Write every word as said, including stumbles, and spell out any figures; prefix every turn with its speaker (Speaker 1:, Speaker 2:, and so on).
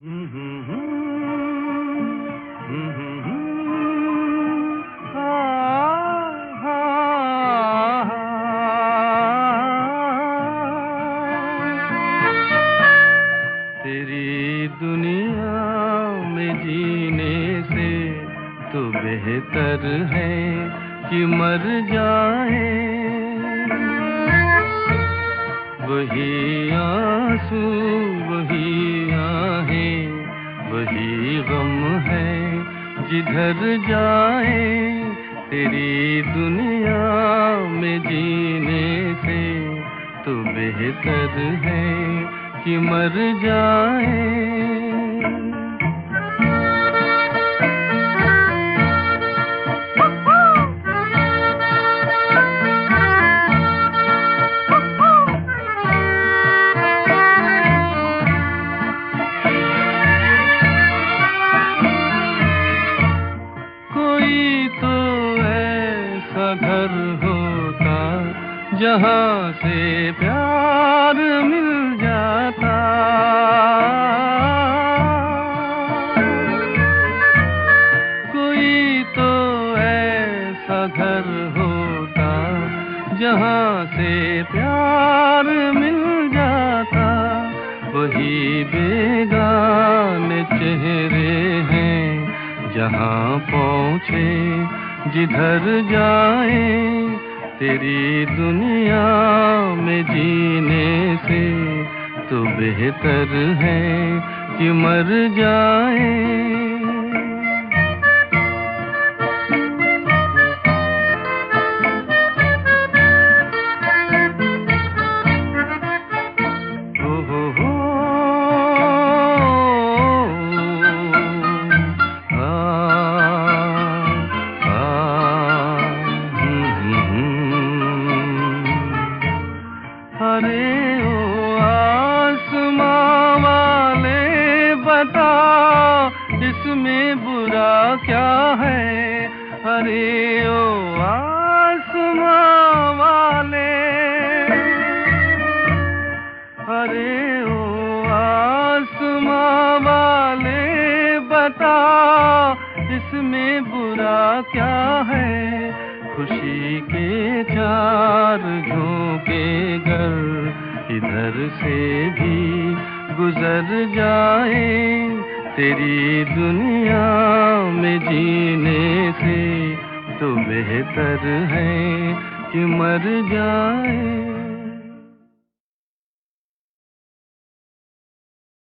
Speaker 1: तेरी दुनिया में जीने से तो बेहतर है कि मर जाए। वही आंसू वही आहें वही गम है जिधर जाए। तेरी दुनिया में जीने से तो बेहतर है कि मर जाए। कोई तो ऐसा घर होता जहाँ से प्यार मिल जाता। कोई तो ऐसा घर होता जहाँ से प्यार मिल जाता। वही बेगाने चेहरे हैं जहाँ पहुँचे जिधर जाए। तेरी दुनिया में जीने से तो बेहतर है कि मर जाए। अरे ओ आसमां वाले बता इसमें बुरा क्या है। अरे ओ आसमां वाले अरे ओ आसमां वाले बता इसमें बुरा क्या है। खुशी के चार झोंके गर इधर से भी गुजर जाए। तेरी दुनिया में जीने से तो बेहतर है कि मर जाए।